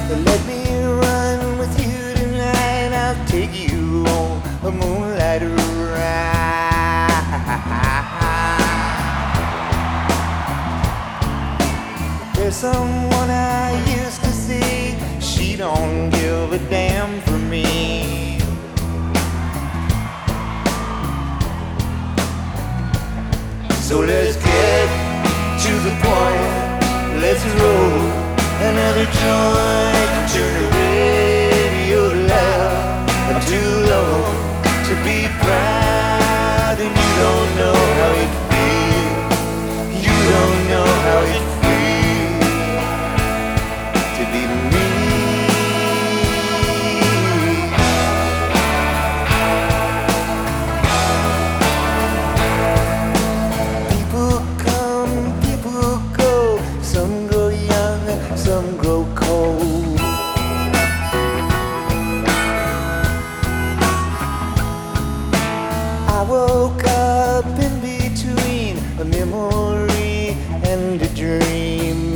Let me run with you tonight. I'll take you on a moonlight ride. There's someone I used to see. She don't give a damn for me. So let's get to the point. Let's roll another joint. Turn the radio loud. I'm too low to be proud, and you don't know how it feels. You don't know how it feels to be me. People come, people go. Some grow young, some grow cold. I woke up in between a memory and a dream.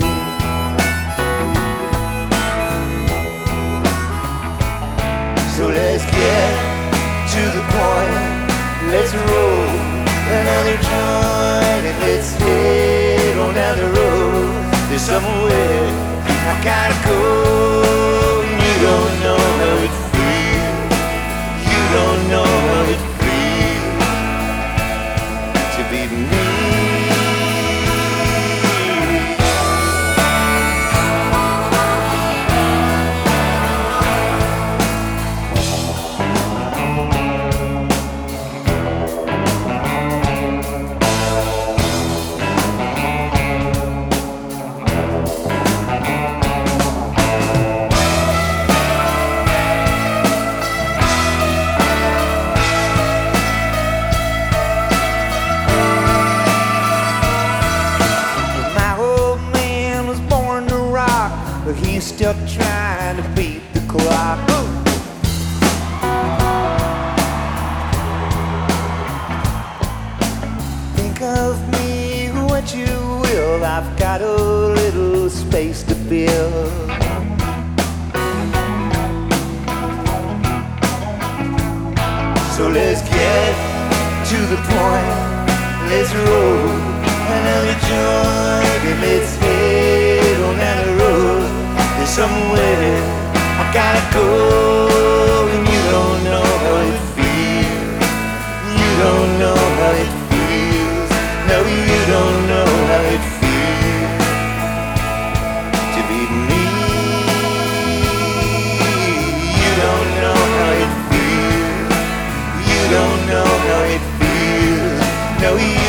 So let's get to the point. Let's roll another joint and let's head on down the road. There's somewhere I gotta go. You don't know how it feels. You don't know how it feels to be me. But he's still trying to beat the clock. Think of me what you will. I've got a little space to build. So let's get to the point. Let's roll another joint and let's head on down the road. There's somewhere I gotta go, and you don't know how it feels. You don't know how it feels. No, you don't know how it feels to be me. You don't know how it feels. You don't know how it feels. No, you